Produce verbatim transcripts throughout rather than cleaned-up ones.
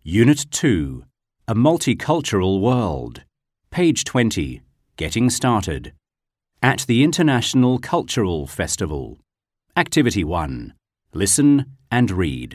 Unit two, A Multicultural World. Page twenty, Getting Started. At the International Cultural Festival. Activity one. Listen and read.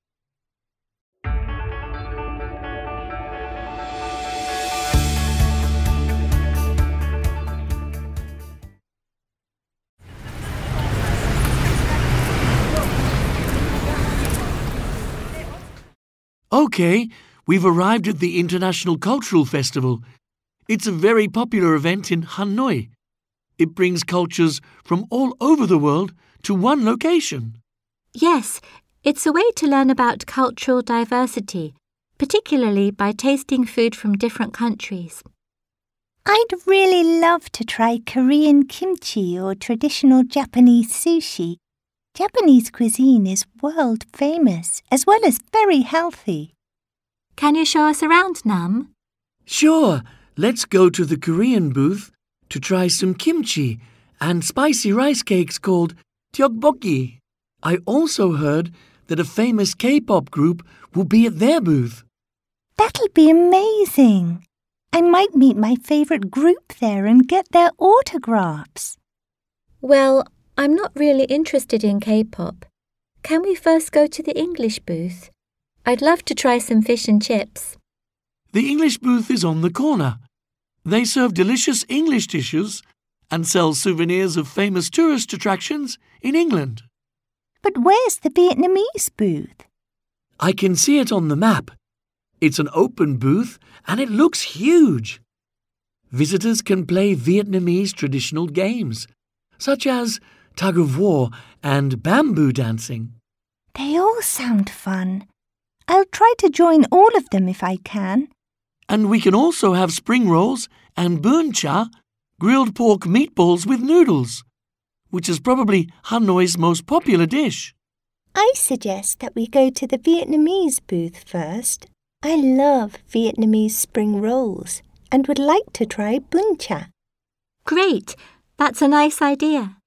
OK, we've arrived at the International Cultural Festival. It's a very popular event in Hanoi. It brings cultures from all over the world to one location. Yes, it's a way to learn about cultural diversity, particularly by tasting food from different countries. I'd really love to try Korean kimchi or traditional Japanese sushi. Japanese cuisine is world famous as well as very healthy. Can you show us around, Nam? Sure, let's go to the Korean booth to try some kimchi and spicy rice cakes called tteokbokki. I also heard that a famous K-pop group will be at their booth. That'll be amazing. I might meet my favourite group there and get their autographs. Well, I'm not really interested in K-pop. Can we first go to the English booth? I'd love to try some fish and chips. The English booth is on the corner. They serve delicious English dishes and sell souvenirs of famous tourist attractions in England. But where's the Vietnamese booth? I can see it on the map. It's an open booth and it looks huge. Visitors can play Vietnamese traditional games, such as tug of war and bamboo dancing. They all sound fun. I'll try to join all of them if I can. And we can also have spring rolls and bun cha, grilled pork meatballs with noodles, which is probably Hanoi's most popular dish. I suggest that we go to the Vietnamese booth first. I love Vietnamese spring rolls and would like to try bun cha. Great! That's a nice idea.